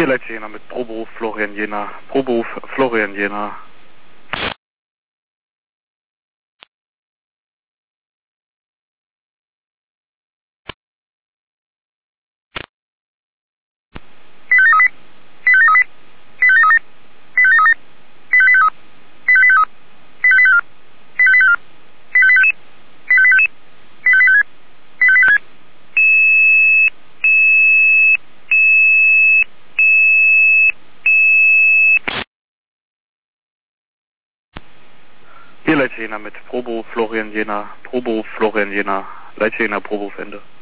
Hier Leitsch Jena mit Proberuf Florian Jena. Proberuf Florian Jena. Hier Leitsch Jena mit Proberuf Florian Jena. Proberuf Florian Jena. Leitsch Jena Proberuf Ende.